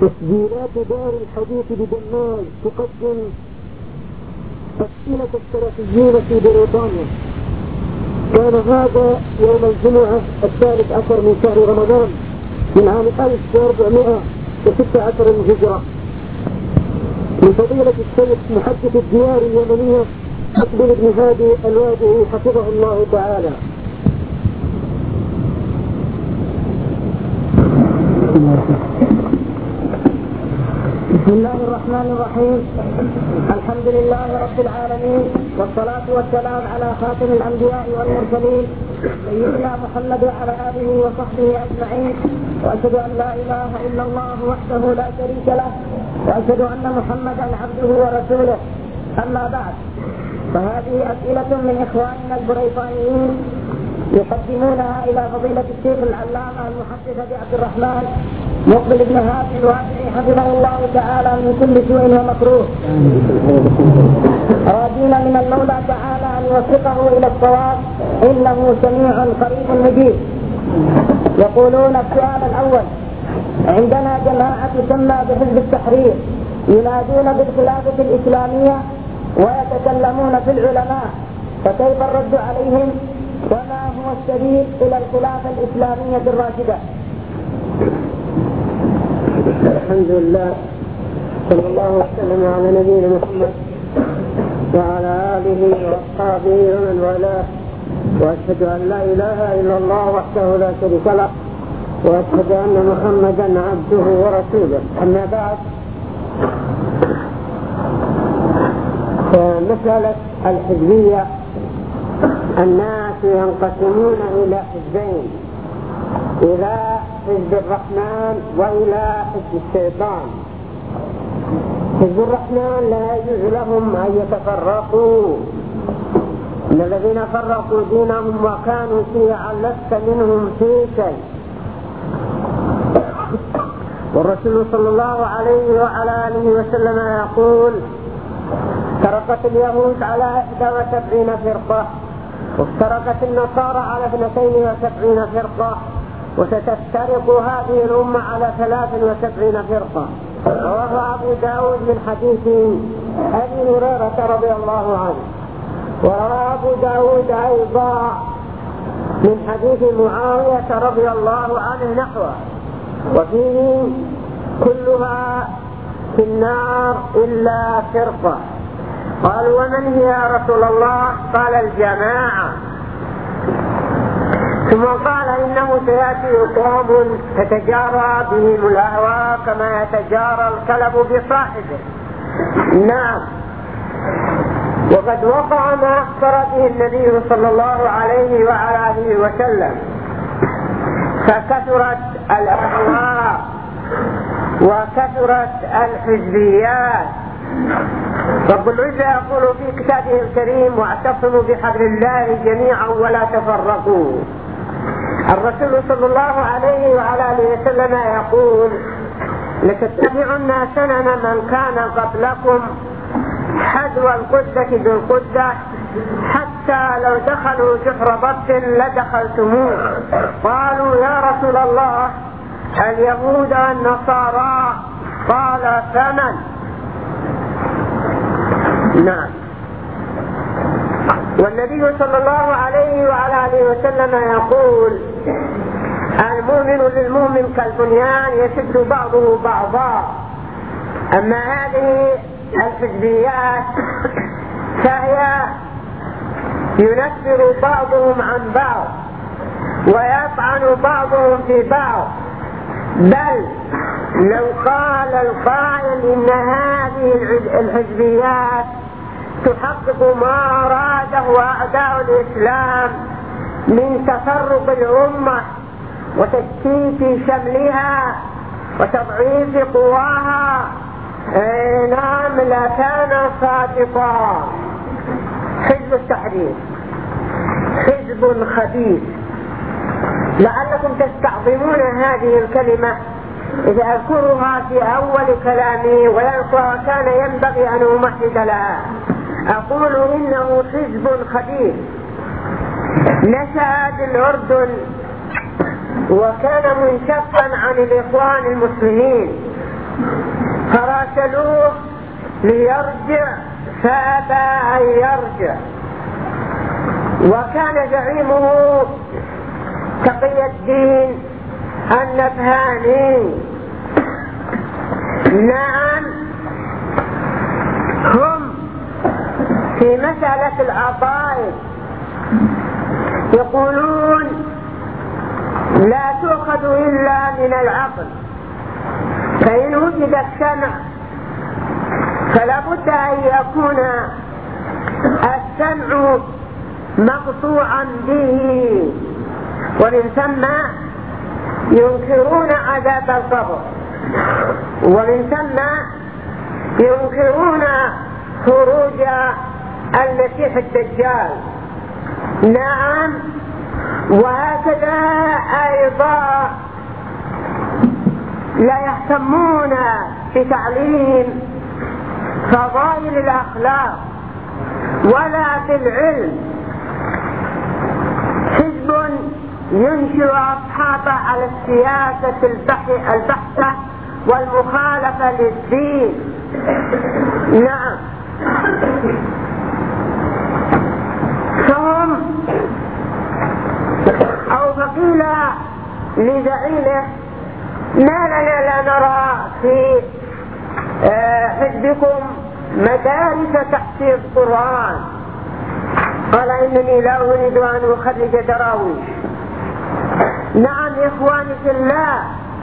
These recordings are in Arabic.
تسجيلات دار الحديث بدماغ تقدم أسئلة السلفيين في بريطانيا. كان هذا يوم الجمعة 13 من شهر رمضان من عام 1416 للهجرة، من فضيلة الشيخ محدث الديار اليمنية مقبل بن هادي الوادعي حفظه الله تعالى. بسم الله الرحمن الرحيم. الحمد لله رب العالمين، والصلاة والسلام على خاتم الأنبياء والمرسلين سيدنا محمد وعلى آله وصحبه أجمعين، وأشهد أن لا إله إلا الله وحده لا شريك له، وأشهد أن محمدا عبده ورسوله. أما بعد، فهذه أسئلة من إخواننا البريطانيين يقدمونها إلى فضيلة الشيخ العلامة المحدث أبي عبد الرحمن مقبل بن هادي الوادعي حفظه الله تعالى من كل سوء ومكروه، راجين من المولى تعالى أن يوفقه إلى الصواب إنه سميع قريب مجيب. يقولون السؤال الأول: عندنا جماعة تسمى بحزب التحرير ينادون بالخلافة الإسلامية ويتكلمون في العلماء، فكيف الرد عليهم؟ وما هو السبيل إلى الخلافة الإسلامية الراشدة؟ الحمد لله، صلى الله وسلم على نبينا محمد وعلى آله وأصحابه ومن والاه، وأشهد أن لا إله إلا الله وحده لا شريك له، وأشهد أن محمدا عبده ورسوله. أما بعد، فمسألة الحزبية الناس ينقسمون إلى حزبين: إلى حزب الرحمن وإلى حزب الشيطان. حزب الرحمن لا يجوز لهم أن يتفرقوا، إن الذين فرقوا دينهم وكانوا شيعا لست منهم في شيء. والرسول صلى الله عليه وعلى آله وسلم يقول: افترقت اليهود على 71 فرقة، وافترقت النصارى على 72 فرقة، وستفترق هذه الأمة على 73 فرقة. رواه أبو داود من حديث أبي هريرة رضي الله عنه، وروى أبو داود أيضا من حديث معاوية رضي الله عنه نحوه، وفيه: كلها في النار إلا فرقة. قالوا: ومن هي يا رسول الله؟ قال: الجماعة. ثم قال: إنه سيأتي قوم تتجارى بهم الأهواء كما يتجارى الكلب بصاحبه. نعم، وقد وقع ما أخبر به النبي صلى الله عليه وعلى آله وسلم، فكثرت الأهواء وكثرت الحزبيات. رب العزة يقول في كتابه الكريم: واعتصموا بحبل الله جميعا ولا تفرقوا. الرسول صلى الله عليه وعلى آله وسلم يقول: لتتبعن سنن من كان قبلكم حذو القدة بالقدة حتى لو دخلوا جحر ضب لدخلتموه. قالوا: يا رسول الله، اليهود والنصارى؟ قال: فمن؟ نعم. والنبي صلى الله عليه وعلى آله وسلم يقول: المؤمن للمؤمن كالبنيان يشد بعضه بعضا. أما هذه الحزبيات فهي ينفر بعضهم عن بعض ويطعن بعضهم في بعض، بل لو قال القائل إن هذه الحزبيات تحقق ما أراده أعداء الإسلام من تفرق الأمة وتشتيت شملها وتضعيف قواها، نعم لكان صادقا. حزب التحرير حزب خبيث. لعلكم تستعظمون هذه الكلمة إذا أذكرها في أول كلامي، وكان ينبغي أن أمهد لها. أقول إنه حزب خبيث نشأ بالأردن وكان منشقا عن الإخوان المسلمين، فراسلوه ليرجع فأبى أن يرجع، وكان زعيمه تقي الدين النبهاني. نعم، هم في مسألة العقائد يقولون لا تؤخذ إلا من العقل، فإن وجد السمع فلا بد أن يكون السمع مقطوعا به، ومن ثم ينكرون عذاب القبر، ومن ثم ينكرون خروج المسيح الدجال. نعم، وهكذا أيضا لا يهتمون بتعليم فضائل الأخلاق ولا بالعلم. حزب ينشئ أصحابه على السياسة البحتة والمخالفة للدين. نعم، فهم أو فقيل لزعيمه ما لنا لا نرى في حزبكم مدارس تحفيظ القرآن؟ قال إنني لا أريد أن أخرج دراويش. نعم إخواني في الله،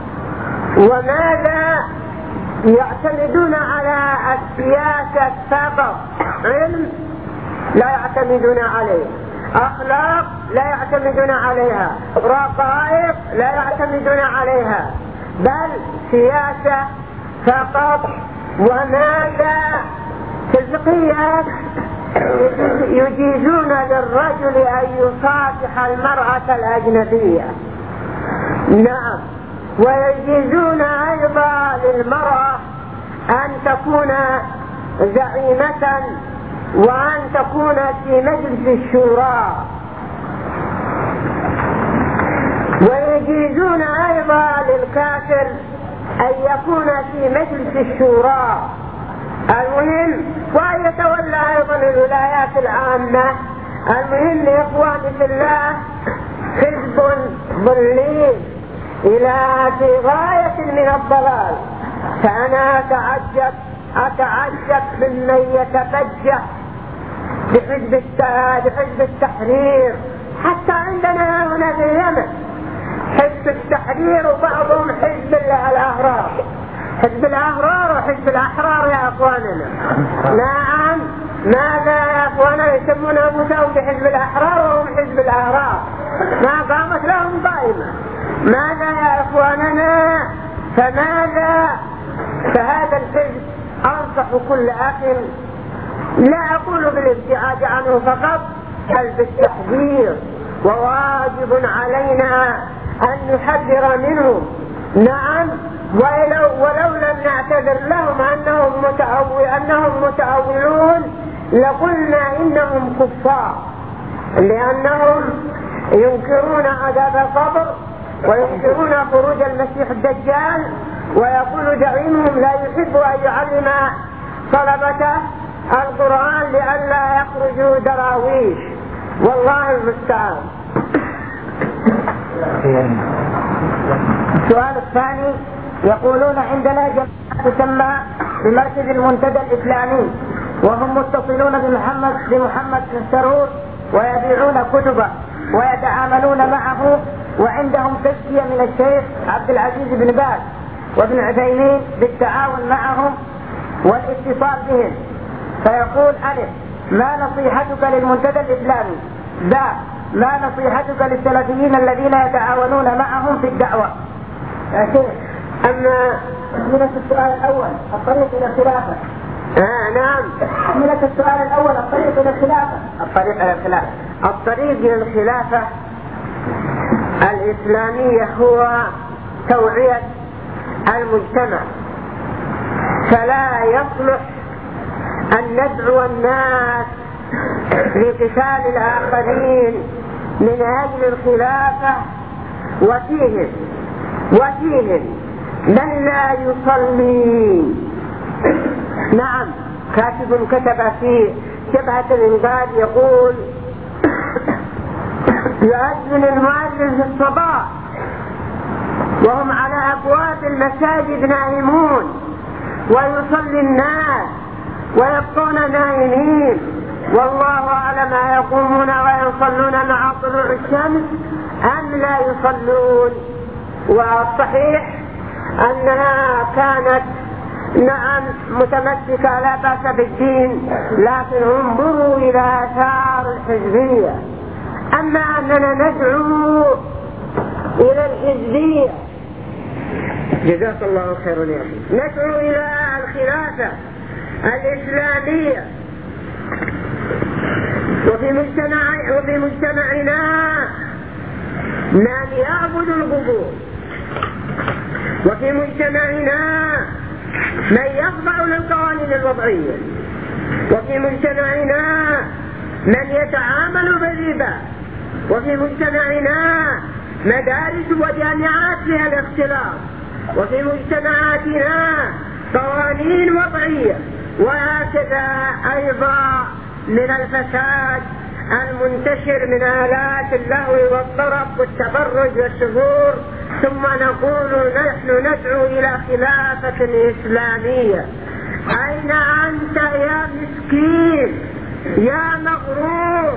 وماذا يعتمدون على السياسة فقط؟ علم لا يعتمدون عليه، أخلاق لا يعتمدون عليها، رقائق لا يعتمدون عليها، بل سياسة فقط. وماذا في الفقهيات يجيزون للرجل أن يصافح المرأة الأجنبية. نعم، ويجيزون أيضا للمرأة أن تكون زعيمة وأن تكون في مجلس الشورى، ويجيزون أيضا للكافر أن يكون في مجلس الشورى. المهم وأن يتولى أيضا الولايات العامة. المهم إخواني في الله، حزب ضليل إلى غاية من الضلال. فأنا أتعجب ممن يتفجأ بحزب التحرير. حتى عندنا هنا في اليمن حزب التحرير، وبعضهم حزب الأحرار. حزب الأحرار وحزب الأحرار يا أخواننا. نعم، ماذا يا أخواننا يسمون أنفسهم بحزب الأحرار وهم حزب الأحرار؟ ما قامت لهم قائمة. ماذا يا أخواننا؟ فماذا؟ فهذا الحزب أنصح كل أخ، لا أقول بالابتعاد عنه فقط بل بالتحذير، وواجب علينا أن نحذر منه. نعم، ولو لم نعتذر لهم أنهم متأولون لقلنا إنهم كفار، لأنهم ينكرون عذاب القبر وينكرون خروج المسيح الدجال، ويقول زعيمهم لا يحب أن يعلم طلبته القرآن لئلا يخرجوا دراويش. والله المستعان. السؤال الثاني، يقولون عندنا جماعة تسمى بمركز المنتدى الإسلامي، وهم متصلون بمحمد بن سرور ويبيعون كتبه ويتعاملون معه، وعندهم تزكية من الشيخ عبد العزيز بن باز وابن عثيمين بالتعاون معهم والاتصال بهم. فيقول: ألف، ما نصيحتك للمنتدى الإسلامي؟ ب، ما نصيحتك للسلفيين الذين يتعاونون معهم في الدعوة؟ أما من السؤال الأول الطريق إلى الخلافة. نعم، من السؤال الأول الطريق إلى الخلافة. الطريق إلى الخلافة الإسلامية هو توعية المجتمع، فلا يصلح أن ندعو الناس لقتال الآخرين من أجل الخلافة، وفيهم من لا يصلي نعم، كاتب كتب في جبهة الإنقاذ يقول: يؤذن المؤذن في الصباح وهم على أبواب المساجد نائمون، ويصلي الناس ويبقون نائمين، والله أعلم يقومون ويصلون مع طلوع الشمس أم لا يصلون. والصحيح أنها كانت نعم متمسكة لا بأس بالدين، لكن انظروا إلى آثار الحزبية. أما أننا ندعو إلى الحزبية، جزاك الله خيرا يا أخي، ندعو إلى الخلافة الإسلامية، وفي مجتمعنا من يعبد القبور، وفي مجتمعنا من يخضع للقوانين الوضعية، وفي مجتمعنا من يتعامل بالربا، وفي مجتمعنا مدارس وجامعات فيها الاختلاط، وفي مجتمعاتنا قوانين وضعية، وهكذا أيضا من الفساد المنتشر من آلات اللهو والطرب والتبرج والسفور. ثم نقول نحن ندعو إلى خلافة إسلامية. أين أنت يا مسكين يا مغرور؟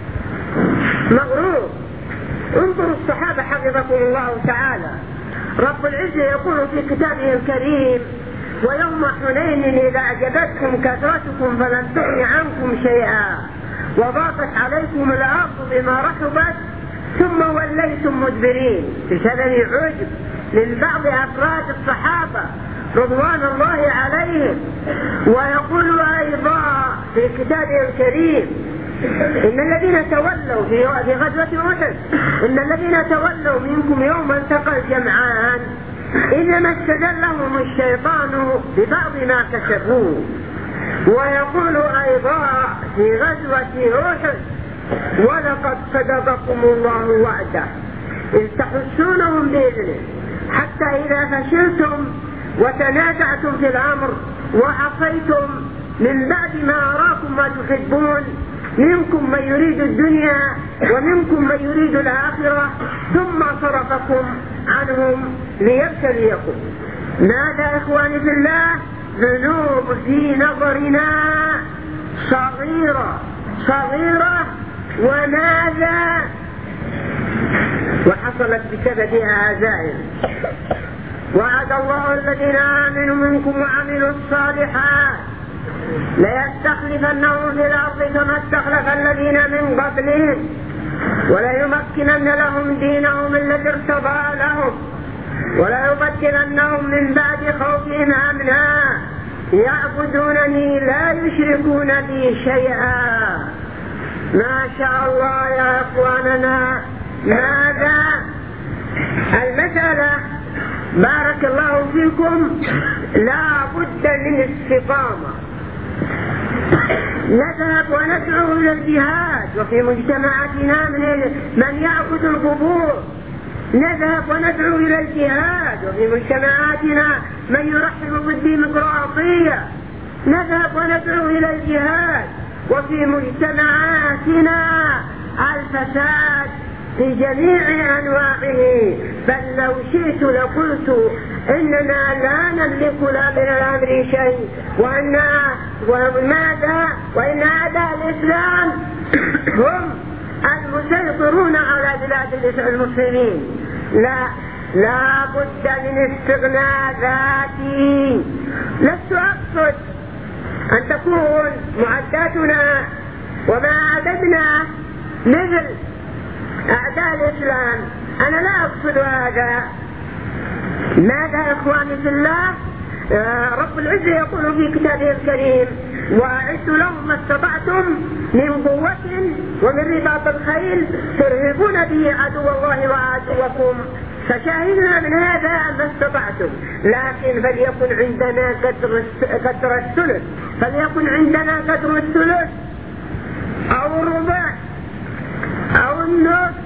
انظروا الصحابة حفظكم الله تعالى، رب العزة يقول في كتابه الكريم: ويوم حنين إذا أعجبتكم كثرتكم فلم تغن عنكم شيئا وضاقت عليكم الأرض بما رحبت ثم وليتم مدبرين، بسبب عجب من بعض أفراد الصحابة رضوان الله عليهم. ويقول أيضا في كتابه الكريم: إن الذين تولوا في غزوة أحد إن الذين تولوا منكم يوم التقى الجمعان إنما استزلهم الشيطان ببعض ما كسبوا. ويقول أيضا في غزوة أحد: ولقد صدقكم الله وعده إذ تحسونهم بإذنه حتى إذا فشلتم وتنازعتم في الأمر وعصيتم من بعد ما أراكم ما تحبون منكم من يريد الدنيا ومنكم من يريد الآخرة ثم صرفكم عنهم ليبتليكم. ماذا إخواني في الله؟ ذنوب في نظرنا صغيرة وماذا وحصلت بسببها عزائم. وعد الله الذين آمنوا منكم وعملوا الصالحات ليستخلفنهم في الأرض كما استخلف الذين من قبلهم وليمكنن لهم دينهم الذي ارتضى لهم وليبدلنهم من بعد خوفهم أمنا يعبدونني لا يشركون بي شيئا. ما شاء الله يا إخواننا. ماذا المسألة؟ بارك الله فيكم، لا بد من استقامة. نذهب وندعو إلى الجهاد، وفي مجتمعاتنا من يعبد القبور. نذهب وندعو إلى الجهاد، وفي مجتمعاتنا من يرحب بالديمقراطية. نذهب وندعو إلى الجهاد، وفي مجتمعاتنا الفساد في جميع أنواعه. بل لو شئت لقلت إننا لا نملك لا من الأمر شيء، وإن أعداء الإسلام هم المسيطرون على بلاد المسلمين. لا بد من استغناء ذاتي. لست أقصد أن تكون معداتنا وما أعددنا مثل أعداء الإسلام، أنا لا أقصد هذا. ماذا إخواني في الله؟ رب العزة يقول في كتابه الكريم: وأعدوا لهم ما استطعتم من قوة ومن رباط الخيل ترهبون به عدو الله وعدوكم. فشاهدنا من هذا ما استطعتم، لكن فليكن عندنا قدر الثلث، فليكن عندنا قدر الثلث أو الربع أو النصف.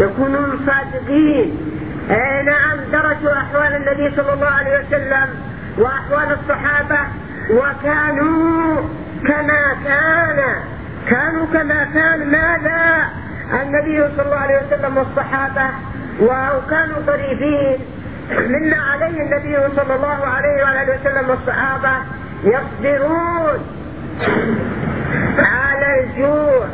يكونون صادقين. نعم، درسوا أحوال النبي صلى الله عليه وسلم وأحوال الصحابة، وكانوا كما كان ماذا النبي صلى الله عليه وسلم والصحابة، وكانوا طريفين مما عليه النبي صلى الله عليه وآله وسلم والصحابة، يصبرون على الجوع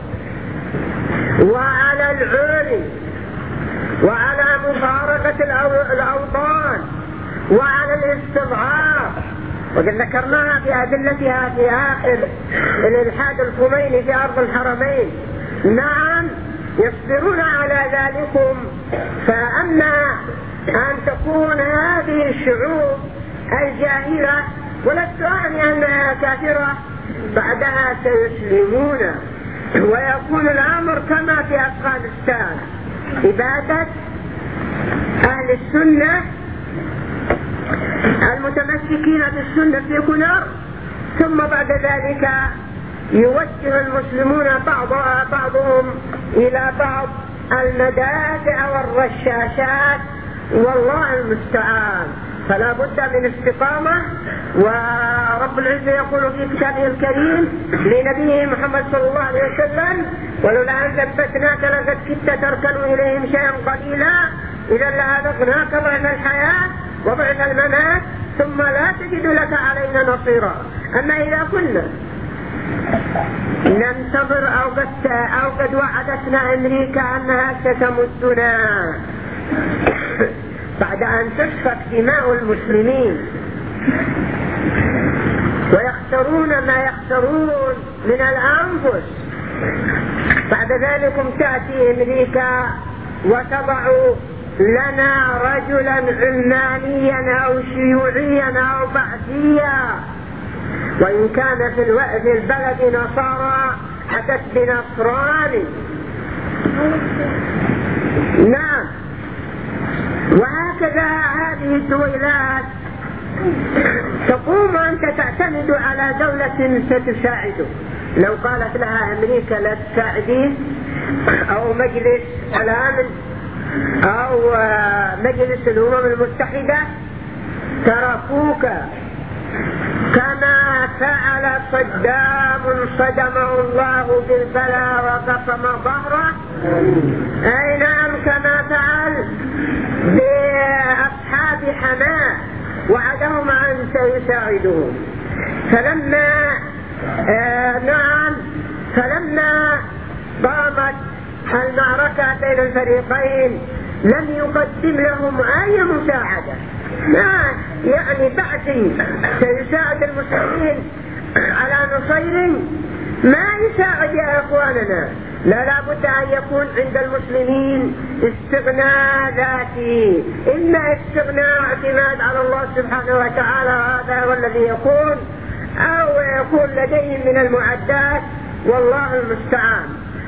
وعلى العري وعلى مفارقة الأوطان وعلى الاستضعاف، وقد ذكرناها في أدلتها في آخر الإلحاد الخميني في أرض الحرمين. نعم يصبرون على ذلكم. فأما أن تكون هذه الشعوب الجاهلة، ولست أعني أنها كافرة، بعدها سيسلمون ويكون الأمر كما في أفغانستان، عبادة أهل السنة المتمسكين بالسنة في كنار، ثم بعد ذلك يوجه المسلمون بعضهم إلى بعض المدافع والرشاشات، والله المستعان. فلا بد من استقامة. ورب العزة يقول في كتابه الكريم لنبيه محمد صلى الله عليه وسلم: ولولا أن ثبتناك لقد كدت تركن إليهم شيئا قليلا إذا لأذقناك ضعف الحياة وضعف الممات ثم لا تجد لك علينا نصيرا. أما إذا كنا ننتظر أو قد وعدتنا أمريكا أنها ستمدنا بعد أن تسفك دماء المسلمين ويخسرون ما يخسرون من الأنفس، بعد ذلك تأتي أمريكا وتضع لنا رجلا علمانيا أو شيوعيا أو بعثيا، وإن كان في البلد نصارى أتت بنصراني. نعم. وهكذا هذه الدولات تقوم أنت تعتمد على دولة ستساعده. لو قالت لها أمريكا لا تساعدين، أو مجلس الأمن أو مجلس الأمم المتحدة، تركوك كما فعل صدام صدمه الله بالبلاء وقسم ظهره. أي نعم، كما فعل بأصحاب حماه وعدهم أن سيساعدهم. فلما قامت المعركة بين الفريقين لم يقدم لهم أي مساعدة. ما يعني بعثي سيساعد المسلمين على نصير؟ ما يساعد يا إخواننا. لا بد أن يكون عند المسلمين استغناء ذاتي، إما استغناء اعتماد على الله سبحانه وتعالى، هذا هو الذي يكون، أو يكون لديهم من المعدات، والله المستعان.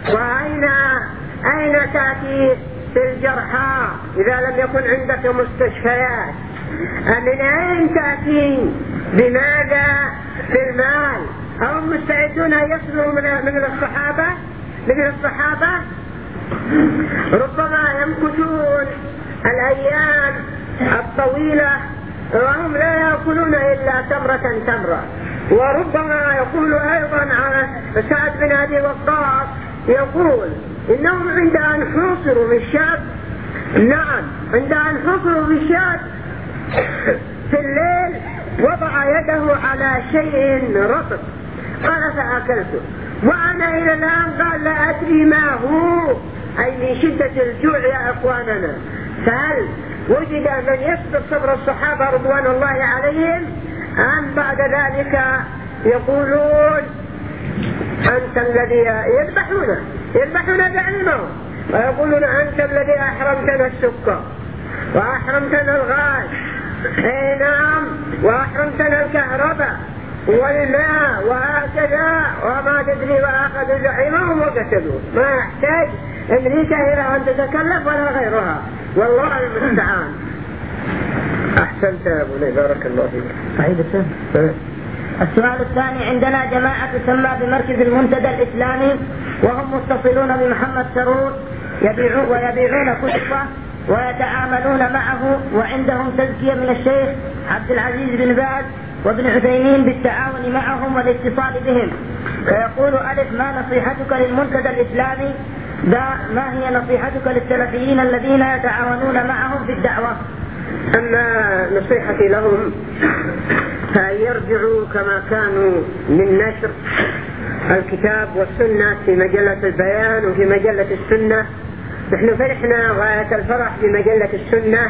وأين تأتي في الجرحى إذا لم يكن عندك مستشفيات؟ من أين تأتي؟ بماذا؟ في المال. هم مستعدون يصلوا من الصحابة ربما يمكثون الأيام الطويلة وهم لا يأكلون إلا تمرة. وربما يقول أيضا على سعد بن أبي وقاص، يقول إنهم عند أن حوصروا بالشاب، نعم عند أن حوصروا بالشاب في الليل وضع يده على شيء رطب قال فأكلته، وأنا إلى الآن قال لا أدري ما هو. أي من شدة الجوع يا إخواننا. فهل وجد من يصبر صبر الصحابة رضوان الله عليهم، أم بعد ذلك يقولون أنت الذي يذبحون بعلمهم ويقولون أنت الذي أحرمتنا السكر وأحرمتنا الغاز، أي نعم، وأحرمتنا الكهرباء والماء وهكذا وما تدري، وأخذوا زعيمهم وقتلوا. ما يحتاج أمريكا إلى أن تتكلف ولا غيرها، والله المستعان. أحسنت يا أبو لي، بارك الله فيك. صحيح السؤال. السؤال الثاني: عندنا جماعة تسمى بمركز المنتدى الإسلامي، وهم متصلون بمحمد سرور ويبيعون كتبه ويتعاملون معه، وعندهم تزكية من الشيخ عبد العزيز بن باز وابن عثيمين بالتعاون معهم والاتصال بهم. فيقول: ألف: ما نصيحتك للمنتدى الإسلامي؟ ما هي نصيحتك للسلفيين الذين يتعاونون معهم في الدعوة؟ أما نصيحتي لهم فأن يرجعوا كما كانوا من نشر الكتاب والسنة في مجلة البيان وفي مجلة السنة. نحن فرحنا غاية الفرح بمجلة السنة،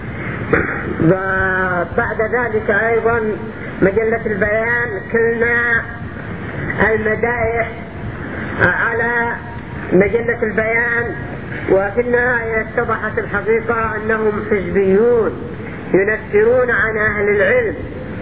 وبعد ذلك أيضا مجلة البيان كلنا المدائح على مجلة البيان، وفي النهاية اتضحت الحقيقة أنهم حزبيون ينفرون عن أهل العلم.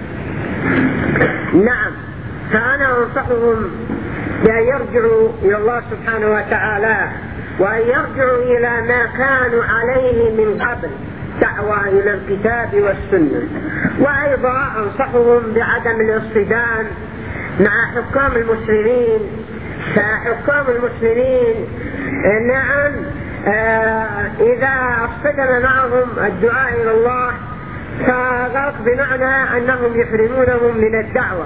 نعم، فأنا أنصحهم بأن يرجعوا إلى الله سبحانه وتعالى، وأن يرجعوا إلى ما كانوا عليه من قبل، دعوة إلى الكتاب والسنة. وأيضا أنصحهم بعدم الاصطدام مع حكام المسلمين، فحكام المسلمين نعم إذا اصطدم معهم الدعاء إلى الله فذلك بمعنى أنهم يحرمونهم من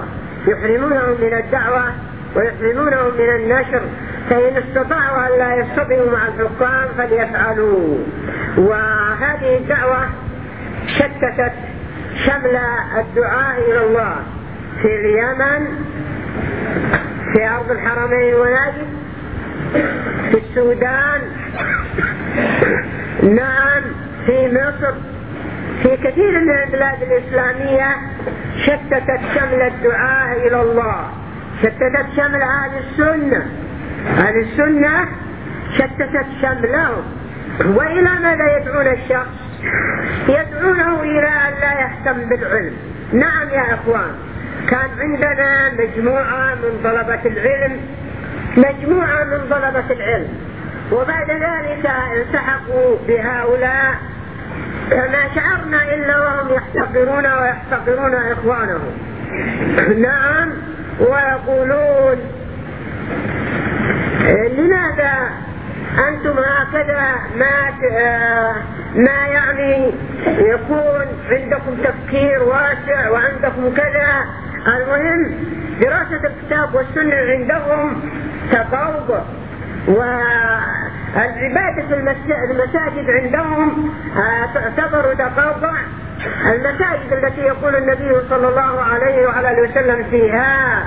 الدعوة ويحرمونهم من النشر. فإن استطاعوا أن لا يصطدموا مع الحكام فليفعلوا. وهذه الدعوة شتتت شمل الدعاء إلى الله في اليمن، في أرض الحرمين ونجد، في السودان، نعم في مصر، في كثير من البلاد الإسلامية شتتت شمل الدعاء إلى الله، شتتت شمل أهل السنة شتتت شملهم. وإلى ماذا يدعون الشخص؟ يدعونه إلى أن لا يهتم بالعلم. نعم يا أخوان، كان عندنا مجموعة من طلبة العلم، وبعد ذلك التحقوا بهؤلاء فما شعرنا إلا وهم يحتقرون إخوانهم. نعم، ويقولون: لماذا أنتم هكذا ما يعني يكون عندكم تفكير واسع وعندكم كذا. المهم دراسة الكتاب والسنة عندهم تقوض، والعبادة في المساجد عندهم تعتبر تقوضع. المساجد التي يقول النبي صلى الله عليه وعلى وسلم فيها: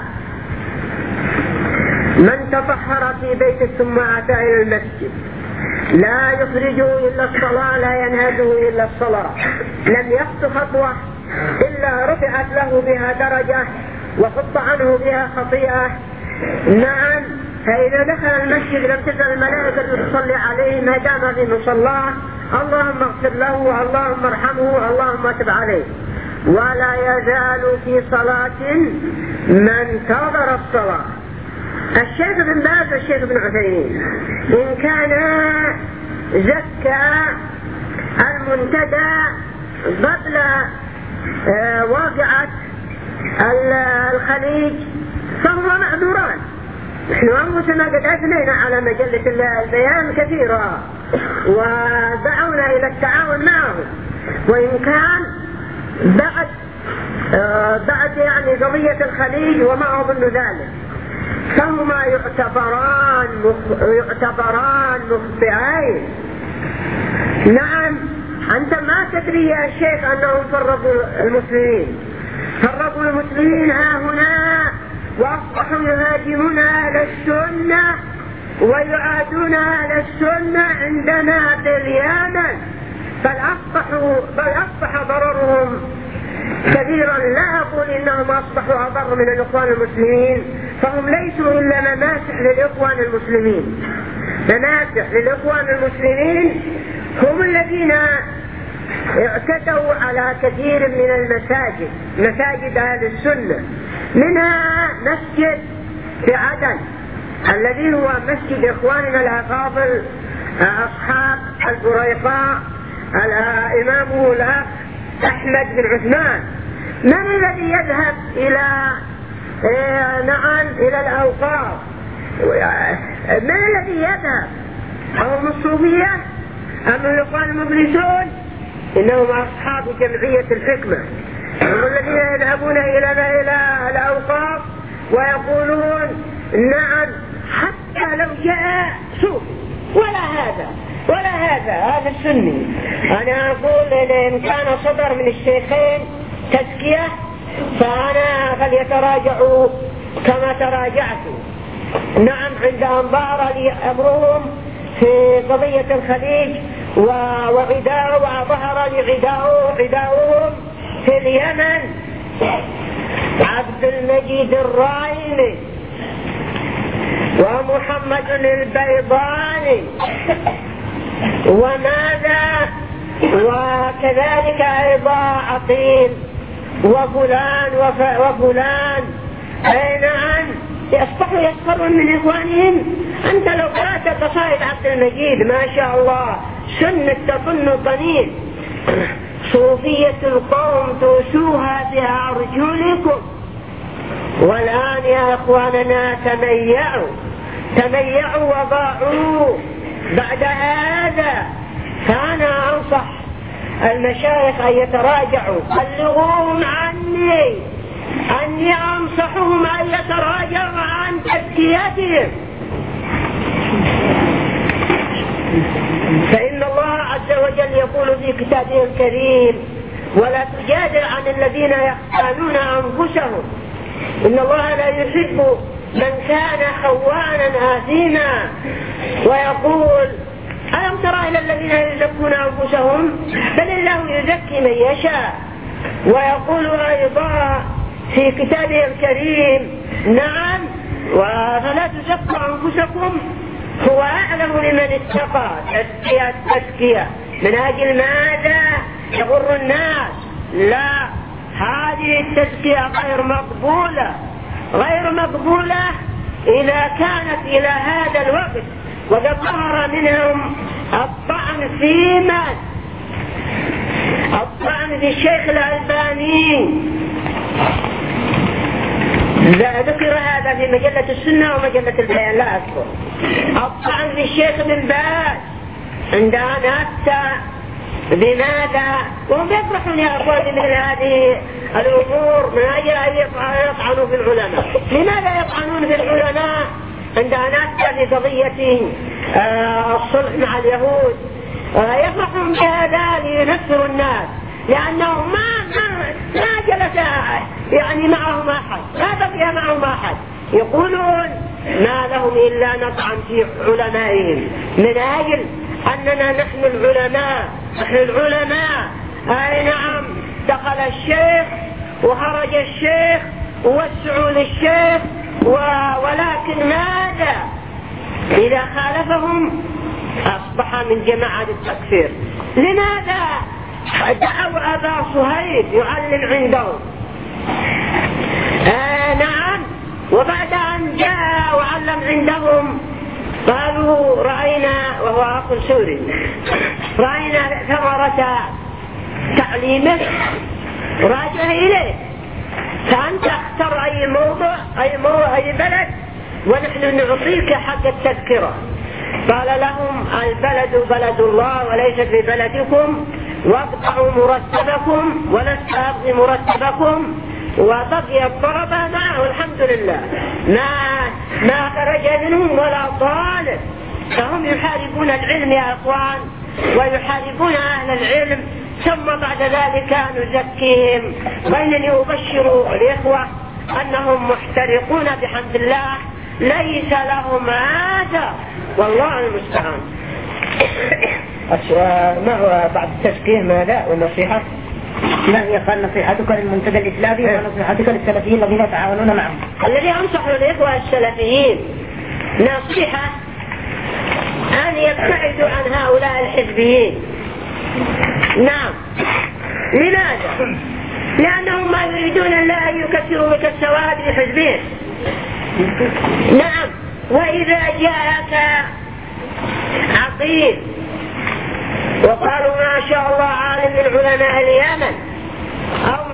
من تطهر في بيت ثم أتى إلى المسجد لا يخرجه إلا الصلاة، لا ينهزه إلا الصلاة، لم يخط خطوة إلا رفعت له بها درجة وحط عنه بها خطيئة. نعم، فإذا دخل المسجد لم تزل الملائكة تصلي عليه ما دام في مصلاه: اللهم اغفر له، اللهم ارحمه، اللهم تب عليه. ولا يزال في صلاة من انتظر الصلاة. الشيخ بن باز والشيخ بن عثيمين إن كان زكى المنتدى قبل واقعة الخليج فهما معذوران. نحن أنفسنا قد أثنينا على مجلة البيان كثيرا ودعونا إلى التعاون معهم، وإن كان بعد يعني قضية الخليج وما أظن ذلك فهما يعتبران مخطئين. نعم، أنت ما تدري يا شيخ أنهم فرقوا المسلمين ها هنا، وأصبحوا يهاجمون أهل السنة ويعادون أهل السنة عندنا في اليمن، بل أصبح ضررهم كثيرا. لا أقول إنهم أصبحوا أضر من الإخوان المسلمين، فهم ليسوا إلا مماسح للإخوان المسلمين. هم الذين اعتدوا على كثير من مساجد أهل السنة، منها مسجد في عدن الذي هو مسجد إخواننا الأفاضل أصحاب البريقاء إمامه الأخ أحمد بن عثمان. من الذي يذهب إلى الأوقاف؟ من الذي يذهب؟ هم الصوفية أما الإخوان المفلسون إنهم أصحاب جمعية الحكمة، هم الذين يذهبون إلى الأوقاف ويقولون نعم حتى لو جاء صوفي ولا هذا السني. أنا أقول إن كان صدر من الشيخين تزكية فأنا فليتراجعوا كما تراجعتوا. نعم عند أن ظهر لي أمرهم في قضية الخليج وظهر لي عداؤهم في اليمن، عبد المجيد الرايمي ومحمد البيضاني وماذا، وكذلك أيضا عقيل وفلان أي نعم يصبحوا يسخرون من إخوانهم. أنت لو قرأت قصائد عبد المجيد ما شاء الله سنة تطن الطنين، صوفية القوم توسوها بأرجلكم. والآن يا إخواننا تميعوا وضاعوا. بعد هذا فأنا أنصح المشايخ أن يتراجعوا، بلغوهم عني أني أنصحهم أن يتراجعوا عن تزكيتهم، فإن الله عز وجل يقول في كتابه الكريم ولا تجادل عن الذين يختانون أنفسهم، إن الله لا يحب من كان خوانا آثيما. ويقول ألم ترى إلى الذين يزكون أنفسهم بل الله يزكي من يشاء. ويقول أيضا في كتابه الكريم نعم فلا تزكوا أنفسكم هو أعلم لمن اتقى. تزكية من أجل ماذا؟ يغر الناس؟ لا، هذه التزكية غير مقبولة إذا كانت إلى هذا الوقت. وقد ظهر منهم الطعن في الشيخ الألباني، ذكر هذا في مجلة السنة ومجلة البيان لا أذكر. الطعن في الشيخ بن باز عندما أفتى لماذا؟ وهم يفرحون يا أخواني من هذه الأمور من أجل أن يطعنوا في العلماء. لماذا يطعنون في العلماء؟ عندما أفتى في قضية الصلح مع اليهود يفرحون بهذا لينفروا الناس، لأنه ما جلس يعني معهم أحد، ما بقي معهم أحد. يقولون ما لهم إلا نطعن في علمائهم من أجل أننا نحن العلماء. أي نعم دخل الشيخ وخرج الشيخ ووسعوا للشيخ ولكن ماذا؟ إذا خالفهم أصبح من جماعة التكفير. لماذا؟ دعوا أبا صهيب يعلم عندهم. نعم، وبعد أن جاء وعلم عندهم قالوا رأينا، وهو أخ سوري، رأينا ثمرة تعليمه راجع إليه، فأنت اختر أي موضع أي بلد ونحن نعطيك حق التذكرة. قال لهم البلد بلد الله وليست ببلدكم، واقطعوا مرتبكم ولست أبغي مرتبكم. وبقي الطلبة معه الحمد لله ما خرج منهم ولا طالب، فهم يحاربون العلم يا أخوان ويحاربون أهل العلم. ثم بعد ذلك نزكيهم، وإنني أبشر الإخوة أنهم محترقون بحمد الله ليس لهم آثار، والله المستعان. ما هو بعد التزكية ماذا والنصيحة؟ ما هي قال نصيحتك للمنتدى الإسلامي ونصيحتك للسلفيين الذين يتعاونون معهم؟ الذي أنصح الإخوة السلفيين نصيحة أن يبتعدوا عن هؤلاء الحزبيين. نعم، لماذا؟ لأنهم ما يريدون إلا أن يكسروا بك السواد بحزبين. نعم، وإذا جاءك عقيل وقالوا ما شاء الله عالم من علماء اليمن أو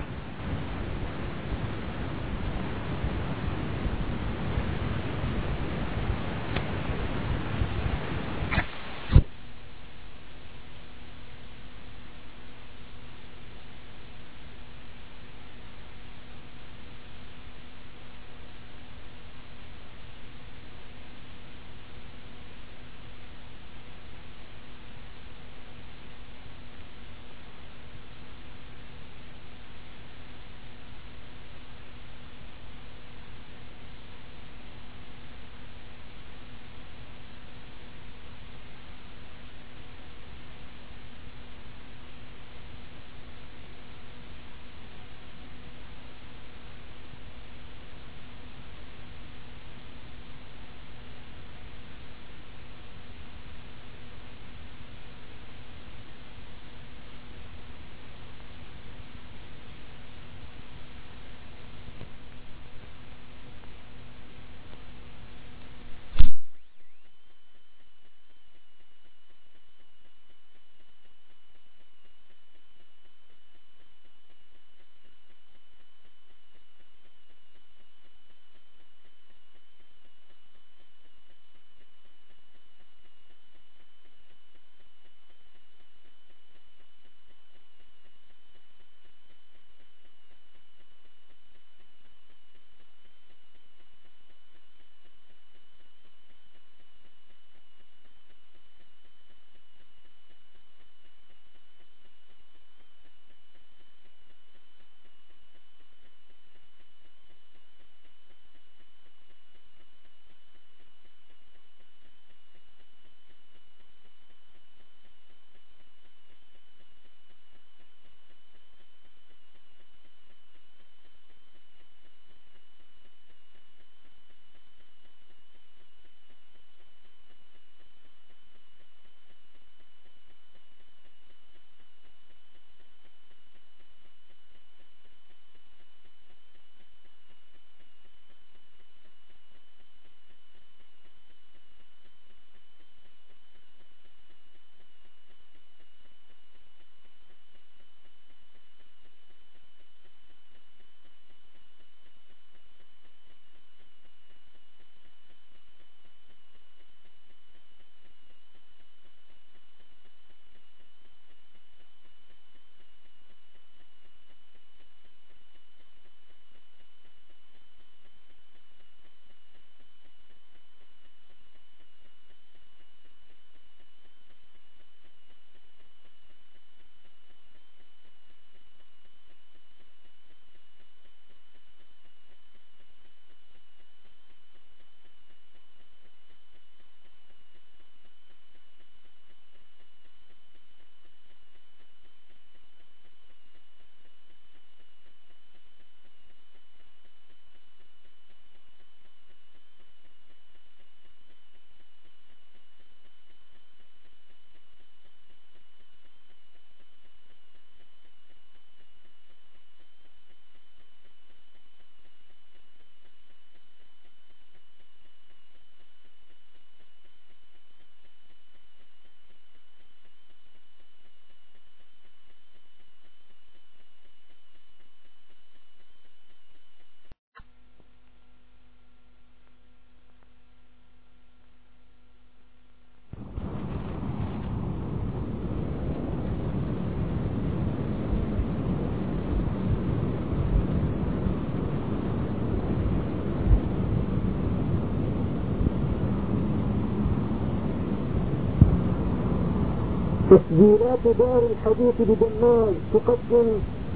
تسجيلات دار الحديث بدماغ تقدم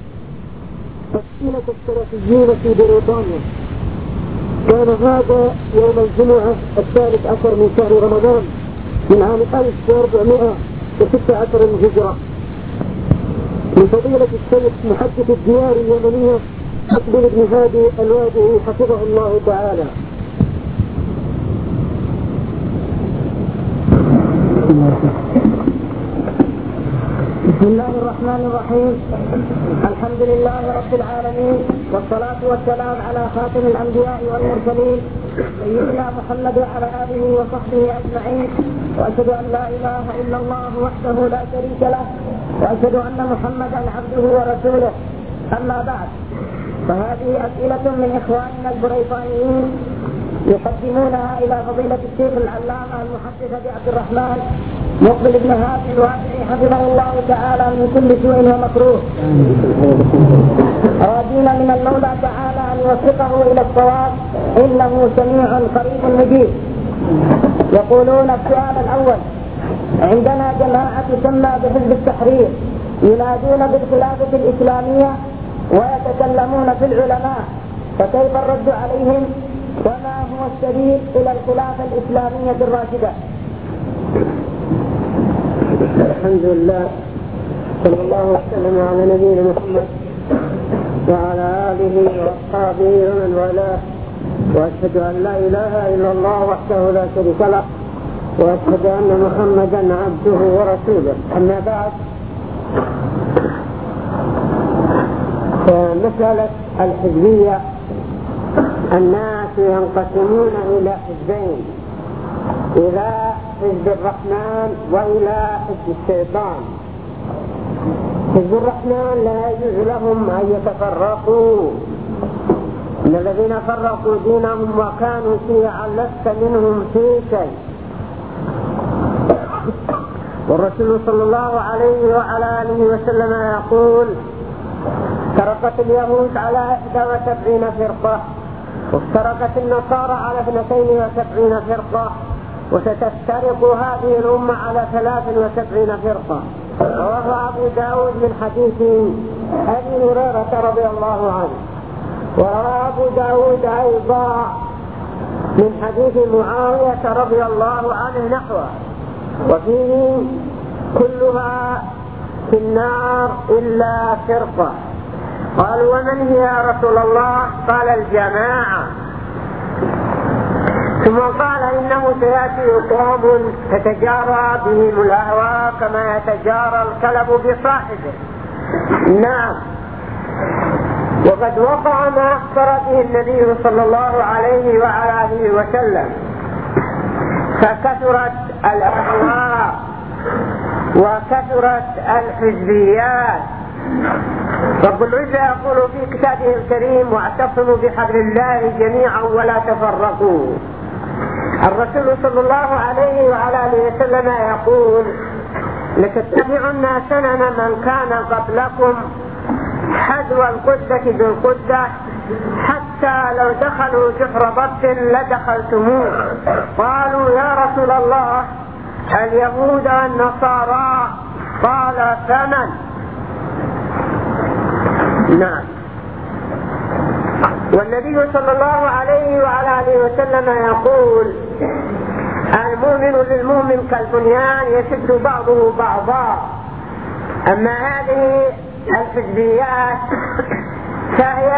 أسئلة السلفيين في بريطانيا. كان هذا يوم الجمعة 13 من شهر رمضان من عام 1416 الهجرة، من فضيلة الشيخ محدث الديار اليمنية مقبل بن هادي الوادعي حفظه الله تعالى. بسم الله الرحمن الرحيم. الحمد لله رب العالمين، والصلاة والسلام على خاتم الأنبياء والمرسلين سيدنا محمد وعلى آله وصحبه أجمعين، وأشهد أن لا إله إلا الله وحده لا شريك له، وأشهد أن محمدا عبده ورسوله. أما بعد، فهذه أسئلة من إخواننا البريطانيين يقدمونها إلى فضيلة الشيخ العلامة المحدث أبي عبد الرحمن مقبل بن هادي الوادعي حفظه الله تعالى من كل سوء ومكروه، راجين من المولى تعالى أن يوفقه إلى الصواب إنه سميع قريب مجيب. يقولون: السؤال الأول: عندنا جماعة تسمى بحزب التحرير ينادون بالخلافة الإسلامية ويتكلمون في العلماء، فكيف الرد عليهم؟ وما هو السبيل إلى الخلافة الإسلامية الراشدة؟ الحمد لله، صلى الله وسلم على نبينا محمد وعلى آله وأصحابه ومن والاه، وأشهد أن لا إله إلا الله وحده لا شريك له، وأشهد أن محمدا عبده ورسوله. أما بعد، فمسألة الحزبية الناس ينقسمون إلى حزبين، إلى حزب الرحمن وإلى حزب الشيطان. حزب الرحمن لا يجوز لهم أن يتفرقوا، إن الذين فرقوا دينهم وكانوا شيعا لست منهم في شيء. والرسول صلى الله عليه وعلى آله وسلم يقول: افترقت اليهود على 71 فرقة، وافترقت النصارى على 72 فرقة، وستفترق هذه الأمة على 73 فرقة. رواه أبو داود من حديث أبي هريرة رضي الله عنه، وروى أبو داود أيضا من حديث معاوية رضي الله عنه نحوه، وفيه: كلها في النار إلا فرقة. قالوا: ومن هي يا رسول الله؟ قال: الجماعة. ثم قال: إنه سيأتي قوم تتجارى بهم الأهواء كما يتجارى الكلب بصاحبه. نعم، وقد وقع ما أخبر به النبي صلى الله عليه وعلى آله وسلم، فكثرت الأهواء وكثرت الحزبيات. رب العزة يقول في كتابه الكريم: واعتصموا بحبل الله جميعا ولا تفرقوا. الرسول صلى الله عليه وعلى آله وسلم يقول: لتتبعن سنن من كان قبلكم حذو القدة بالقدة حتى لو دخلوا جحر ضب لدخلتموه. قالوا: يا رسول الله، اليهود والنصارى؟ قال: فمن؟ نعم. والنبي صلى الله عليه وعلى آله وسلم يقول: المؤمن للمؤمن كالبنيان يشد بعضه بعضا. أما هذه الحزبيات فهي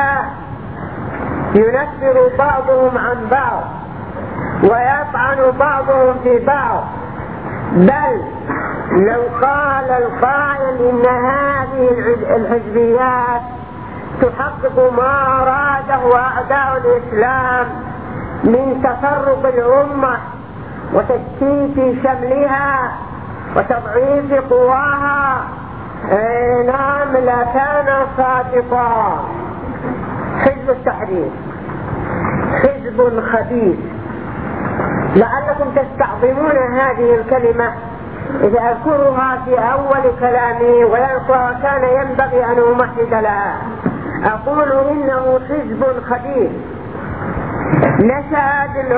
ينفر بعضهم عن بعض ويطعن بعضهم في بعض، بل لو قال القائل إن هذه الحزبيات تحقق ما أراده أعداء الإسلام من تفرق الأمة وتشتيت شملها وتضعيف قواها، نعم لكان صادقا. حزب التحرير حزب خبيث. لعلكم تستعظمون هذه الكلمة إذا أذكرها في أول كلامي وكان ينبغي أن أمهد لها. أقول إنه حزب خبيث نشأ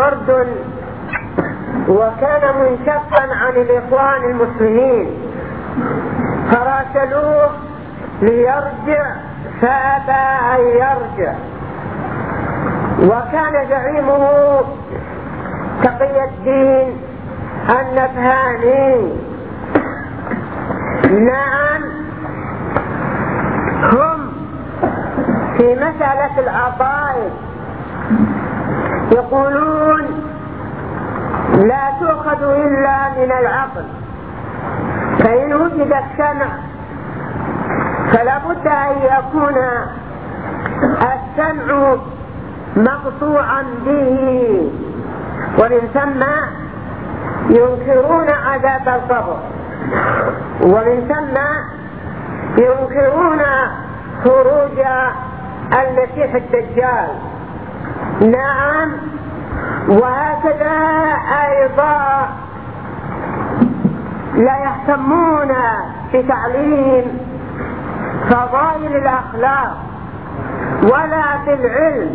بالأردن وكان منشقا عن الإخوان المسلمين، فراسلوه ليرجع فأبى أن يرجع، وكان زعيمه تقي الدين النبهاني. نعم، هم في مسألة العقائد يقولون لا تؤخذ إلا من العقل، فإن وجد السمع فلا بد أن يكون السمع مقطوعا به، ومن ثم ينكرون عذاب القبر، ومن ثم ينكرون خروج المسيح الدجال. نعم، وهكذا أيضا لا يهتمون بتعليم فضائل الأخلاق ولا بالعلم.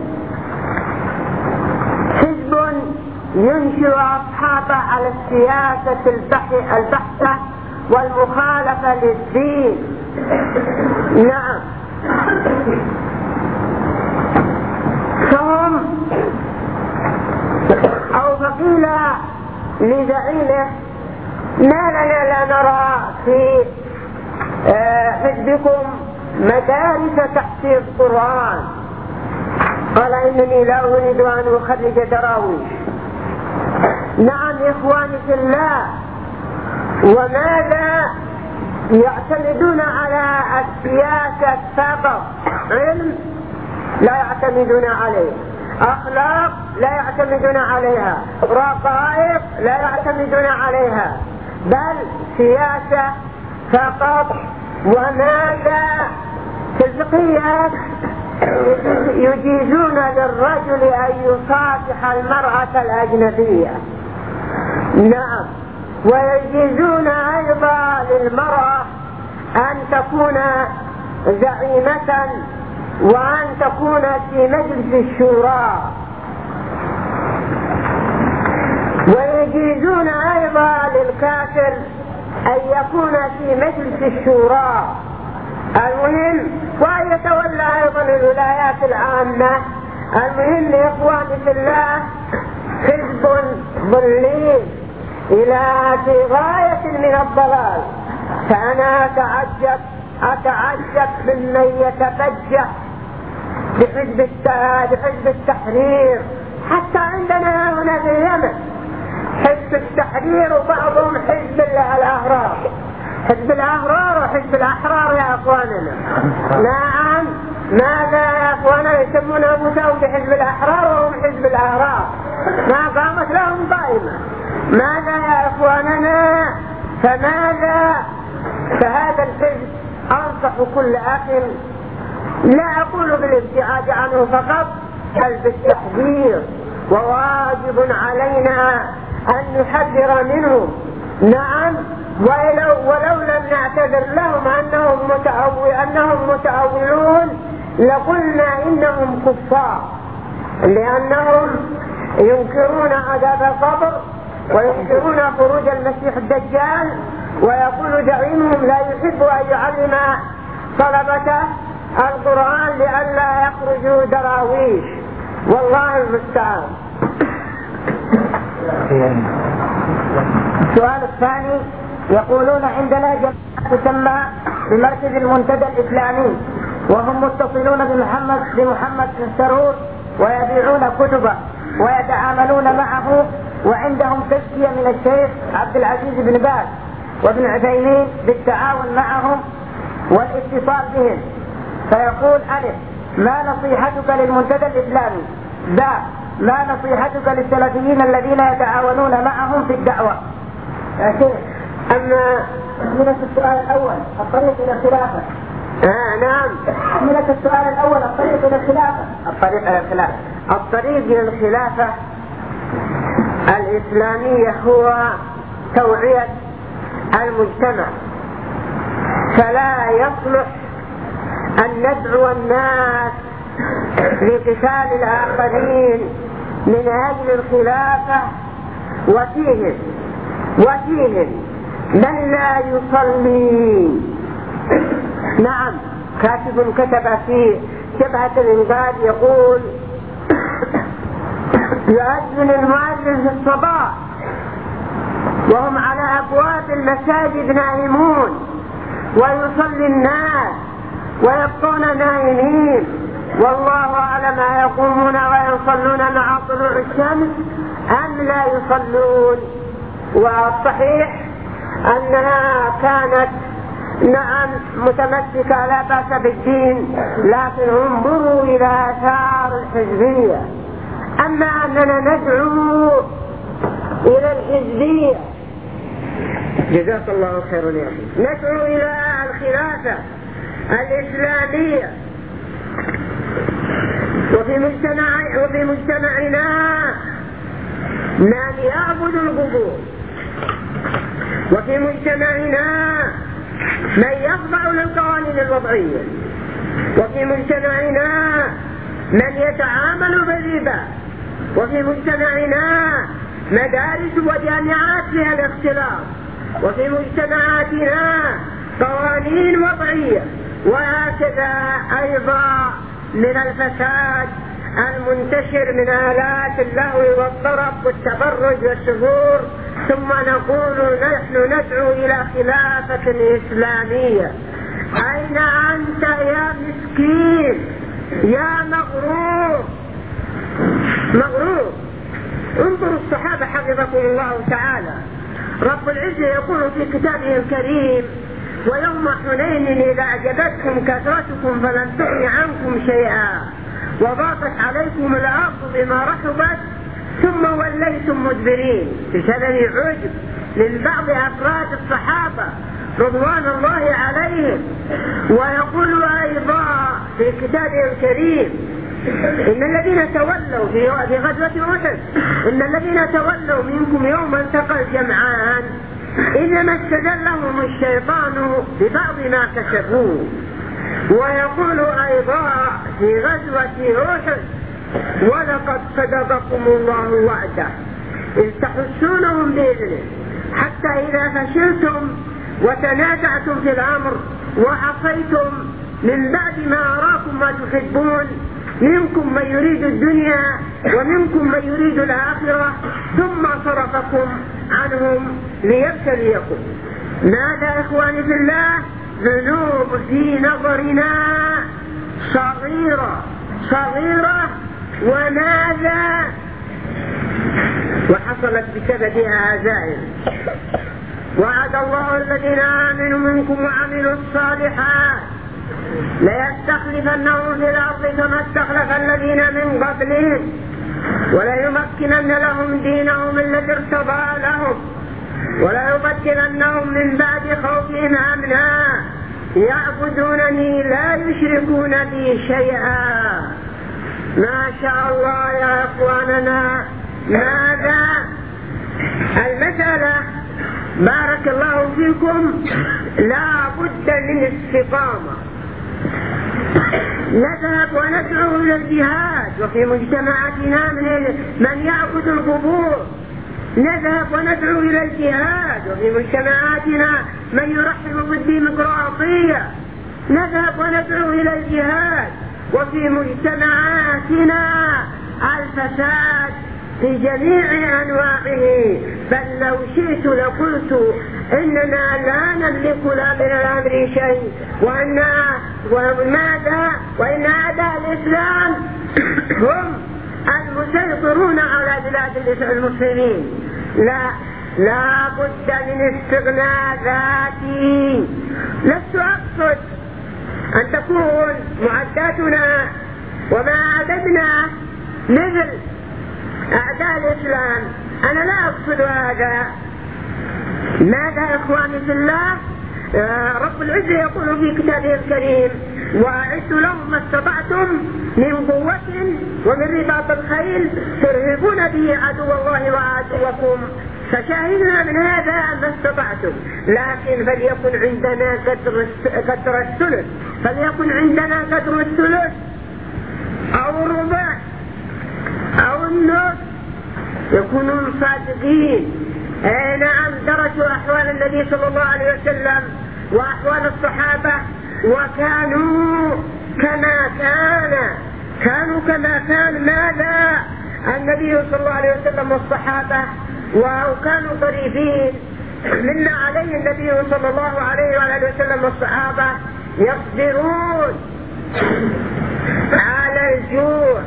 حزب ينشئ أصحابه على السياسة البحتة والمخالفة للدين. نعم، فهم أو فقيل لزعيمه ما لنا لا نرى في حزبكم مدارس تحفيظ قرآن. قال إنني لا أريد أن أخرج دراويش. نعم إخواني في الله، وماذا يعتمدون على السياسة فقط؟ علم لا يعتمدون عليه، أخلاق لا يعتمدون عليها، رقائق لا يعتمدون عليها، بل سياسة فقط. وماذا في الفقهيات يجيزون للرجل أن يصافح المرأة الأجنبية. نعم، ويجيزون أيضا للمرأة أن تكون زعيمة وأن تكون في مجلس الشورى، ويجيزون أيضا للكافر أن يكون في مجلس الشورى. المهم وأن يتولى أيضا الولايات العامة. المهم إخواني في الله، حزب ضليل إلى في غاية من الضلال. فأنا أتعجب ممن يتفجع بحزب التحرير. حتى عندنا هنا في اليمن حزب التحرير، وبعضهم حزب الأحرار. حزب الأحرار وحزب الأحرار يا أخواننا. نعم، ماذا يا أخواننا يسمون أنفسهم بحزب الأحرار وهم حزب الأحرار؟ ما قامت لهم قائمة. ماذا يا أخواننا؟ فماذا؟ فهذا الحزب أنصح كل أخ، لا أقول بالابتعاد عنه فقط بل بالتحذير، وواجب علينا أن نحذر منه. نعم، ولو لم نعتذر لهم أنهم متأولون لقلنا إنهم كفار، لأنهم ينكرون عذاب القبر وينكرون خروج المسيح الدجال، ويقول زعيمهم لا يحب أن يعلم طلبته القرآن لئلا يخرجوا دراويش. والله المستعان. السؤال الثاني، يقولون عندنا جماعة تسمى بمركز المنتدى الإسلامي، وهم متصلون بمحمد السرور ويبيعون كتبه ويتعاملون معه، وعندهم تزكية من الشيخ عبد العزيز بن باز وابن عثيمين بالتعاون معهم والاتصال بهم. فيقول: ألف، ما نصيحتك للمنتدى الإسلامي؟ ب، ما نصيحتك للسلفيين الذين يتعاونون معهم في الدعوة؟ أما من السؤال الأول الطريق إلى الخلافة. نعم، من السؤال الأول الطريق إلى الخلافة. الطريق إلى الخلافة الإسلامية هو توعية المجتمع، فلا يصلح أن ندعو الناس لقتال الآخرين من أجل الخلافة، وفيهم من لا يصلي. نعم، كاتب كتب في شبهة الإنقاذ يقول: يؤذن المؤذن في الصباح وهم على أبواب المساجد نائمون، ويصلي الناس ويبقون نائمين، والله أعلم يقومون ويصلون مع طلوع الشمس أم لا يصلون. والصحيح أنها كانت نعم متمسكة لا بأس بالدين، لكن انظروا إلى آثار الحزبية. أما أننا ندعو إلى الحزبية، جزاك الله خيرا يا أخي، ندعو إلى الخلافة الإسلامية، وفي مجتمعنا من يعبد القبور، وفي مجتمعنا من يخضع للقوانين الوضعية، وفي مجتمعنا من يتعامل بالربا، وفي مجتمعنا مدارس وجامعات فيها الاختلاط، وفي مجتمعاتنا قوانين وضعية، وهكذا أيضا من الفساد المنتشر من آلات اللهو والطرب والتبرج والسفور. ثم نقول نحن ندعو إلى خلافة إسلامية. أين أنت يا مسكين يا مغرور؟ انظروا الصحابة حفظكم الله تعالى، رب العزة يقول في كتابه الكريم: ويوم حنين إذا أعجبتكم كثرتكم فلم تغن عنكم شيئا وضاقت عليكم الأرض بما رحبت ثم وليتم مدبرين، بسبب عجب من بعض أفراد الصحابة رضوان الله عليهم. ويقول أيضا في كتابه الكريم: إن الذين تولوا في غزوة أحد إن الذين تولوا منكم يوم التقى الجمعان إنما استزلهم الشيطان ببعض ما كسبوا. ويقول أيضا في غزوة أحد: ولقد صدقكم الله وعده إذ تحسونهم بإذنه حتى إذا فشلتم وتنازعتم في الأمر وعصيتم من بعد ما أراكم ما تحبون منكم من يريد الدنيا ومنكم من يريد الآخرة ثم صرفكم عنهم ليبتليكم. ماذا إخواني في الله؟ ذنوب في نظرنا صغيرة وماذا؟ وحصلت بسببها هزائم. وعد الله الذين آمنوا منكم وعملوا الصالحات ليستخلفنهم في الأرض كما استخلف الذين من قبلهم وليمكنن لهم دينهم الذي ارتضى لهم وليبدلنهم من بعد خوفهم أمنا يعبدونني لا يشركون بي شيئا. ما شاء الله يا إخواننا. ماذا المسألة؟ بارك الله فيكم، لا بد من استقامة. نذهب وندعو إلى الجهاد، وفي مجتمعاتنا من يعبد القبور. نذهب وندعو إلى الجهاد، وفي مجتمعاتنا من يرحب بالديمقراطية. نذهب وندعو إلى الجهاد، وفي مجتمعاتنا الفساد في جميع أنواعه. بل لو شئت لقلت إننا لا نملك لا من الأمر شيء، وإن أعداء الإسلام هم المسيطرون على بلاد المسلمين. لا بد من استغناء ذاتي. لست أقصد أن تكون معداتنا وما عددنا مثل أعداء الإسلام، أنا لا أقصد هذا. ماذا إخواني في الله؟ رب العزة يقول في كتابه الكريم: وأعدوا لهم ما استطعتم من قوة ومن رباط الخيل ترهبون به عدو الله وعدوكم. فشاهدنا من هذا ما استطعتم، لكن فليكن عندنا قدر الثلث، فليكن عندنا قدر الثلث أو الربع أو النصف. يكونون صادقين نعم درسوا أحوال النبي صلى الله عليه وسلم وأحوال الصحابة، وكانوا كما كان ماذا النبي صلى الله عليه وسلم والصحابة، وكانوا ظريفين. مما عليه النبي صلى الله عليه وآله وسلم والصحابة يصبرون على الجوع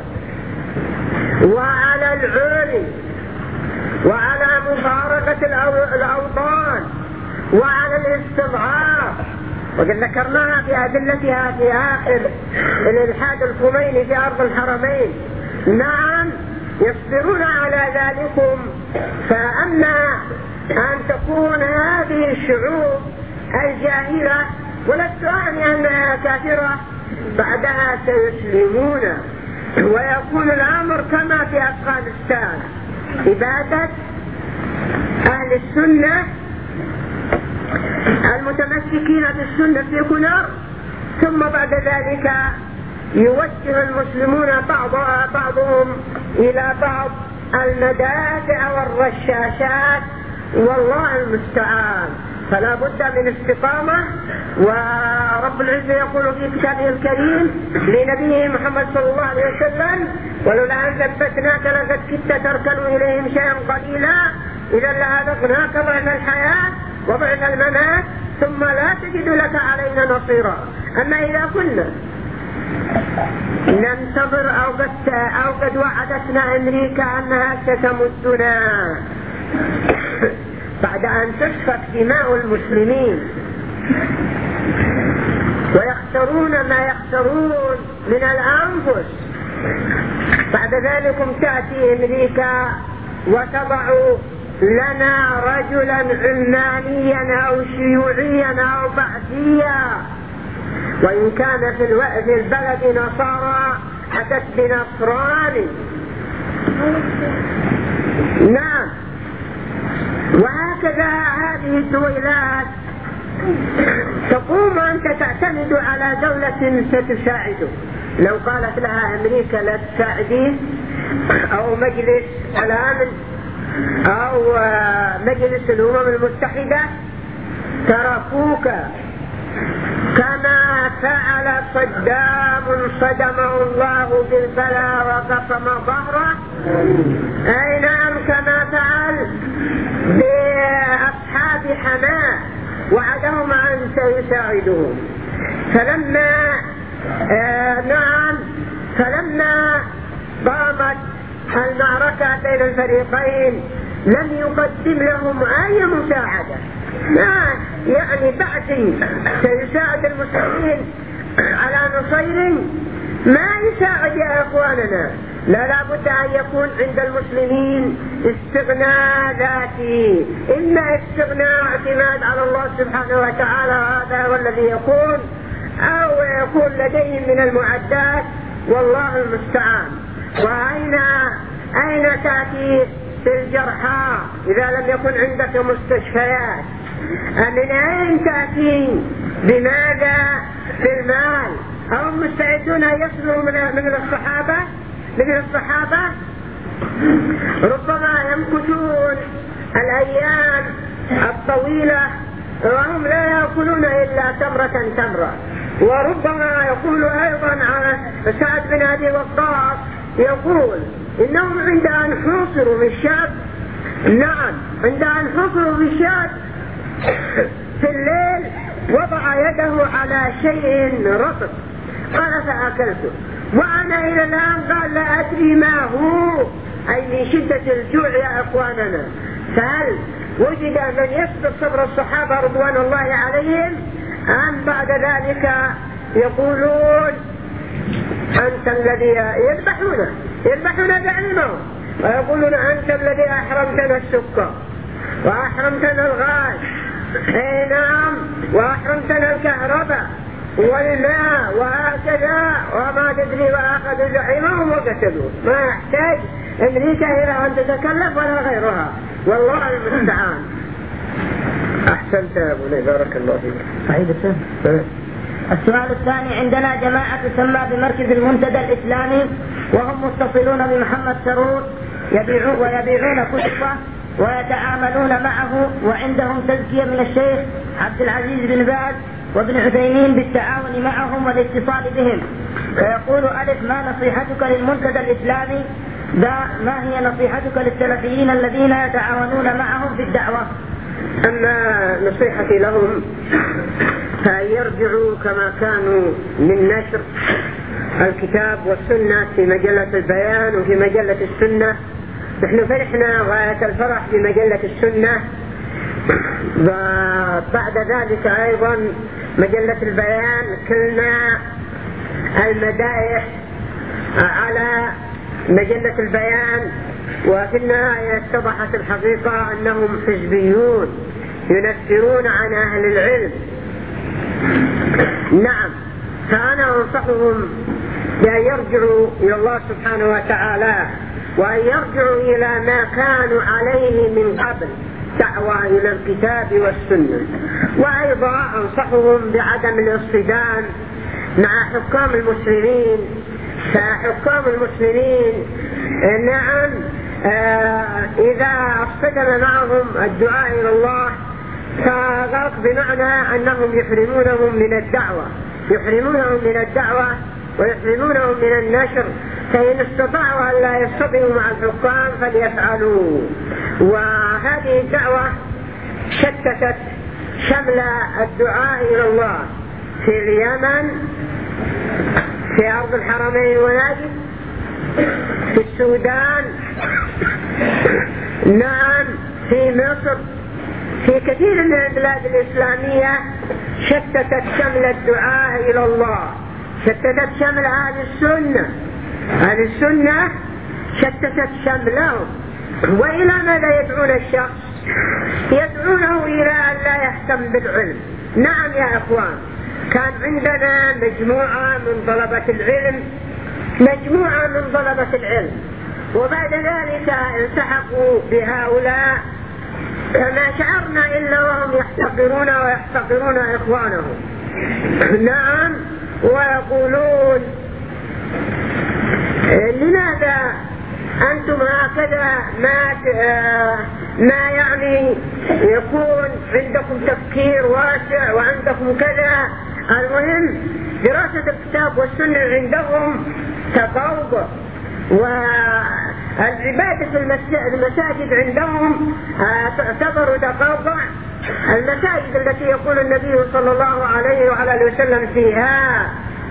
وعلى العري وعلى مفارقة الأوطان وعلى الاستضعاف، وقد ذكرناها في أدلتها في آخر الإلحاد الخميني في أرض الحرمين. نعم يصبرون على ذلكم. فأما أن تكون هذه الشعوب الجاهلة، ولست أعني أنها كافرة، بعدها سيسلمون ويكون الأمر كما في أفغانستان، إبادة أهل السنة المتمسكين بالسنة في كنار، ثم بعد ذلك يوجه المسلمون بعضهم إلى بعض المدافع والرشاشات، والله المستعان. فلا بد من استقامة. ورب العزة يقول في كتابه الكريم لنبيه محمد صلى الله عليه وسلم: ولولا أن ثبتناك لقد كدت تركن إليهم شيئا قليلا إذا لأذقناك ضعف الحياة وضعف الممات ثم لا تجد لك علينا نصيرا. أما إذا كنا ننتظر أو قد وعدتنا أمريكا أنها ستمدنا بعد أن تسفك دماء المسلمين ويخسرون ما يخسرون من الأنفس، بعد ذلك تأتي أمريكا وتضع لنا رجلا علمانيا أو شيوعيا أو بعثيا، وإن كان في البلد نصارى أتت بنصراني. نعم. وهكذا هذه الدولات تقوم أنت تعتمد على دولة ستساعده. لو قالت لها أمريكا لا تساعدين، أو مجلس الأمن أو مجلس الأمم المتحدة، تركوك كما فعل صدام صدمه الله بالبلاء وقسم ظهره. أي نعم، كما فعل بأصحاب حماه وعدهم أن سيساعدهم. فلما قامت المعركة بين الفريقين لم يقدم لهم أي مساعدة. يعني بعثي سيساعد المسلمين على نصير ما يساعد يا أخواننا. لا بد أن يكون عند المسلمين استغناء ذاتي، إما استغناء اعتماد على الله سبحانه وتعالى، هذا هو الذي يكون، أو يكون لديهم من المعدات، والله المستعان. وأين تأتي في الجرحى إذا لم يكن عندك مستشفيات؟ من أين تأتي؟ بماذا؟ في المال. أو مستعدون يصلوا من الصحابة ربما يمكثون الأيام الطويلة وهم لا يأكلون إلا تمرة. وربما يقول أيضا على سعد بن أبي وقاص، يقول إنهم عند أن حوصروا بالشاب، نعم عند أن حوصروا بالشاب في الليل وضع يده على شيء رطب قال فأكلته، وأنا إلى الآن قال لا أدري ما هو. أي من شدة الجوع يا أخواننا. فهل وجد من يصبر صبر الصحابة رضوان الله عليهم، أم بعد ذلك يقولون أنت الذي يذبحون بعلمهم ويقولون أنت الذي أحرمتنا السكر وأحرمتنا الغاز، أي نعم، وأحرمتنا الكهرباء والماء وهكذا، وما تدري، وأخذوا زعيمهم وقتلوا. ما يحتاج أمريكا إلى أن تتكلف ولا غيرها، والله المستعان. أحسنت يا أبو لي، بارك الله فيك. سعيد السنة. السؤال الثاني: عندنا جماعة تسمى بمركز المنتدى الإسلامي، وهم متصلون بمحمد سرور ويبيعون كتبه ويتعاملون معه، وعندهم تزكية من الشيخ عبد العزيز بن باز وابن عثيمين بالتعاون معهم والاتصال بهم. فيقول: ألف: ما نصيحتك للمنتدى الإسلامي؟ ما هي نصيحتك للسلفيين الذين يتعاونون معهم في الدعوة؟ أما نصيحتي لهم فأن يرجعوا كما كانوا من نشر الكتاب والسنة في مجلة البيان وفي مجلة السنة. نحن فرحنا غاية الفرح بمجلة السنة، وبعد ذلك أيضا مجلة البيان كلنا المدائح على مجلة البيان، وفي النهاية اتضحت الحقيقة أنهم حزبيون ينفرون عن أهل العلم. نعم، فأنا أنصحهم بأن يرجعوا إلى الله سبحانه وتعالى، وأن يرجعوا إلى ما كانوا عليه من قبل، دعوة إلى الكتاب والسنة. وأيضا أنصحهم بعدم الاصطدام مع حكام المسلمين، فحكام المسلمين نعم إذا اصطدم معهم الدعاء إلى الله فذلك بمعنى أنهم يحرمونهم من الدعوة ويحرمونهم من النشر. فإن استطاعوا أن لا يصطدموا مع الحكام فليفعلوا. وهذه الدعوة شتتت شمل الدعاء إلى الله في اليمن، في أرض الحرمين ونجد، في السودان، نعم في مصر، في كثير من البلاد الإسلامية شتتت شمل الدعاء إلى الله، شتتت شمل أهل السنة شتتت شملهم. وإلى ماذا يدعون الشخص؟ يدعونه إلى أن لا يهتم بالعلم. نعم يا أخوان، كان عندنا مجموعة من طلبة العلم، وبعد ذلك التحقوا بهؤلاء فما شعرنا إلا وهم يحتقرون إخوانهم. نعم، ويقولون: لماذا أنتم هكذا ما يعني يكون عندكم تفكير واسع وعندكم كذا. المهم دراسة الكتاب والسنة عندهم تفوق، والعبادة في المساجد عندهم تعتبر تفوق. المساجد التي يقول النبي صلى الله عليه وعلى وسلم فيها: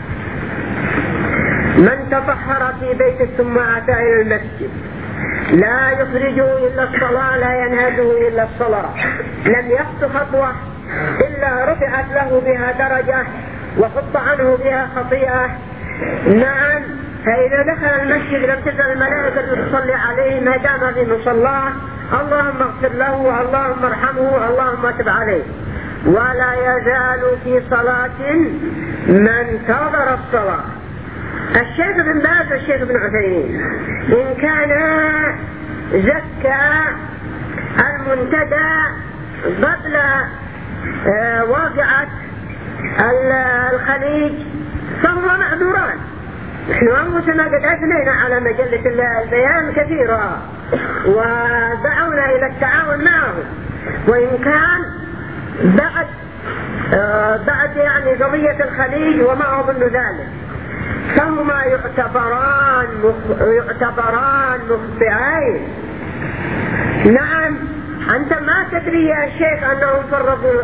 من تطهر في بيته ثم أتى إلى المسجد لا يخرجه إلا الصلاة لا ينهده إلا الصلاة لم يخط خطوة إلا رفعت له بها درجة وحط عنه بها خطيئة. نعم، فإذا دخل المسجد لم تزل الملائكة تصلي عليه ما دام في مصلاه: اللهم اغفر له، اللهم ارحمه، اللهم اتب عليه. ولا يزال في صلاة من انتظر الصلاة. الشيخ بن باز والشيخ بن عثيمين إن كان زكى المنتدى قبل واقعة الخليج فهو معذوران. نحن أنفسنا قد أثنينا على مجلة البيان كثيرا ودعونا إلى التعاون معهم، وإن كان بعد يعني قضية الخليج وما أظن ذلك فهما يعتبران مخطئين. نعم، أنت ما تدري يا شيخ أنهم فرقوا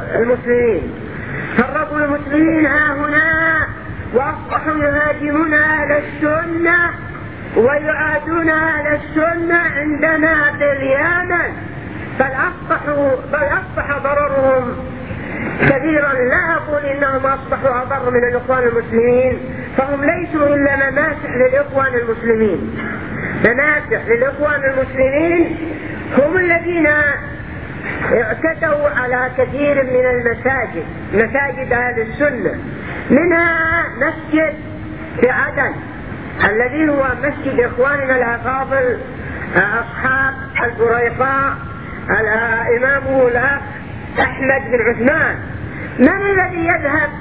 المسلمين ها هنا، وأصبحوا يهاجمون أهل السنة ويعادون أهل السنة عندنا في اليمن، بل أصبح ضررهم كثيرا. لا أقول إنهم أصبحوا أضر من الإخوان المسلمين، فهم ليسوا إلا مماسح للإخوان المسلمين. هم الذين اعتدوا على كثير من المساجد، مساجد أهل السنة، منها مسجد في عدن الذي هو مسجد إخواننا الأفاضل أصحاب البريقاء الإمام الأخ أحمد بن عثمان. من الذي يذهب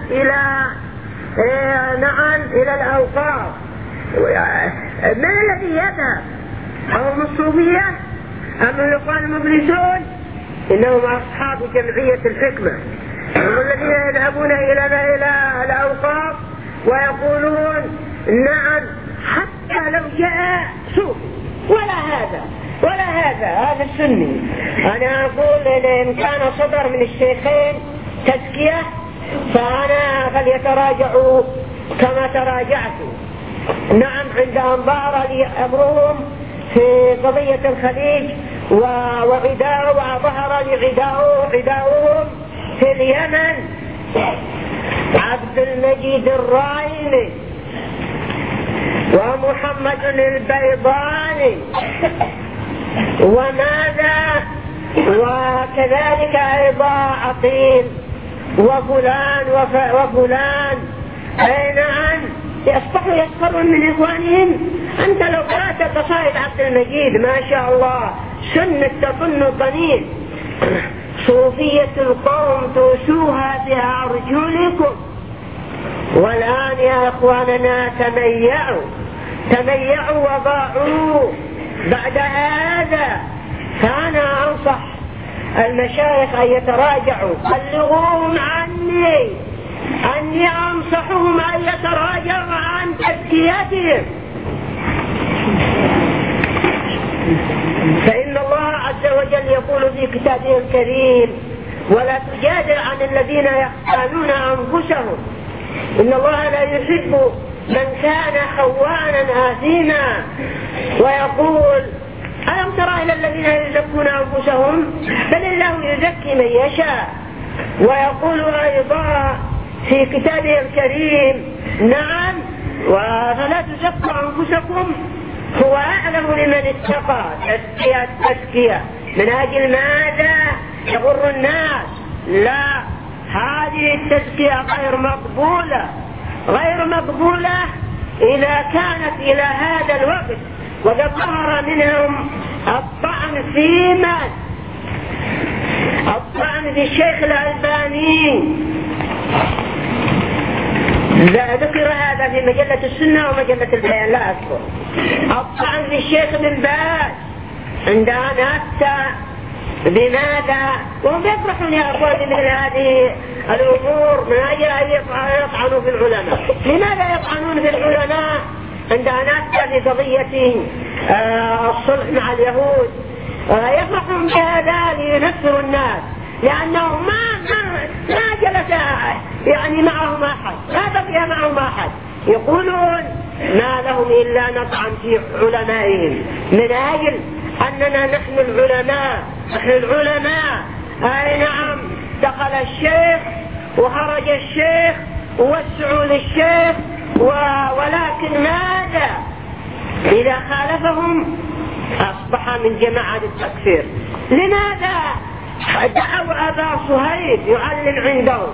إلى الأوقاف؟ من الذي يذهب؟ هم الصوفية أما الإخوان المفلسون إنهم أصحاب جمعية الحكمة، هم الذين يذهبون إلى الأوقاف ويقولون نعم حتى لو جاء صوفي ولا هذا السني. أنا أقول إن كان صدر من الشيخين تزكية فأنا فليتراجعوا كما تراجعتوا. نعم عند أن ظهر لي أمرهم في قضية الخليج وظهر لي عداؤهم في اليمن، عبد المجيد الرايني ومحمد البيضاني وماذا، وكذلك أيضا عقيل وفلان أي نعم يصبحوا يسخرون من إخوانهم. أنت لو قرأت قصائد عبد المجيد ما شاء الله سنة تطن الطنين، صوفية القوم توسوها بأرجلكم. والآن يا إخواننا تميعوا وضاعوا بعد هذا. فأنا أنصح المشايخ أن يتراجعوا، بلغوهم عني أني أنصحهم أن يتراجعوا عن تزكيتهم، فإن الله عز وجل يقول في كتابه الكريم ولا تجادل عن الذين يختانون أنفسهم إن الله لا يحب من كان خوانا آثيما. ويقول ألم ترى إلى الذين يزكون أنفسهم بل الله يزكي من يشاء. ويقول أيضا في كتابه الكريم نعم فلا تزكوا أنفسكم هو أعلم لمن اتقى. تزكية من أجل ماذا؟ يغر الناس. لا، هذه التزكية غير مقبولة إذا كانت إلى هذا الوقت. وقد ظهر منهم الطعن في الشيخ الألباني، ذكر هذا في مجلة السنة ومجلة البيان لا أذكر. الطعن في الشيخ بن باز عندما أفتى بماذا؟ وهم يفرحون يا أخواني من هذه الأمور من أجل أن يطعنوا في العلماء. لماذا يطعنون في العلماء؟ عندما أفتى في قضية الصلح مع اليهود يفرحون بهذا لينفروا الناس، لأنه ما جلس يعني معهم أحد، ما بقي معهم أحد. يقولون ما لهم إلا نطعن في علمائهم من أجل أننا نحن العلماء. أي نعم دخل الشيخ وخرج الشيخ ووسعوا للشيخ ولكن ماذا؟ إذا خالفهم أصبح من جماعة التكفير. لماذا؟ دعوا أبا صهيب يعلم عندهم.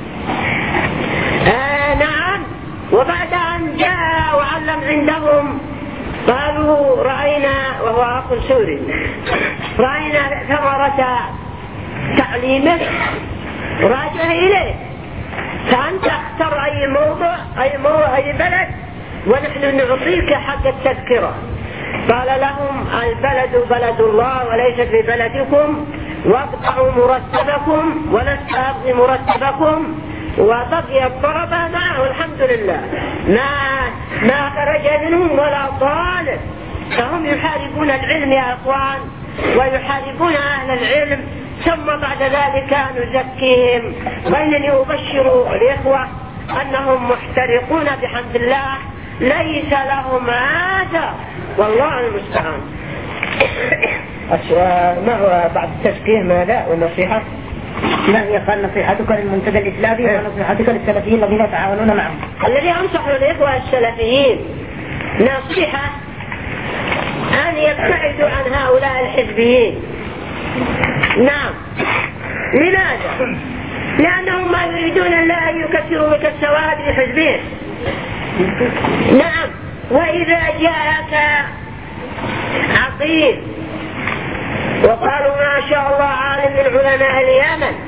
نعم، وبعد أن جاء وعلم عندهم قالوا رأينا، وهو أخ سوري، رأينا ثمرة تعليمه راجع إليه، فأنت اختر أي موضع أي بلد ونحن نعطيك حق التذكرة. قال لهم البلد بلد الله وليست ببلدكم، واقطعوا مرتبكم ولست أبغي مرتبكم. وبقي الطلبة معه الحمد لله، ما خرج منهم ولا طالب. فهم يحاربون العلم يا أخوان ويحاربون أهل العلم، ثم بعد ذلك نزكيهم. وإنني أبشر الإخوة أنهم محترقون بحمد الله، ليس لهم هذا والله المستعان. ما هو بعد التزكية ماذا والنصيحة؟ ما هي قال نصيحتك للمنتدى الإسلامي ونصيحتك للسلفيين الذين يتعاونون معهم؟ الذي أنصح الإخوة السلفيين نصيحة أن يبتعدوا عن هؤلاء الحزبيين. نعم، لماذا؟ لأنهم ما يريدون إلا أن يكسروا بك السواد بحزبهم. نعم، وإذا جاءك عقيل وقالوا ما شاء الله عالم من علماء اليمن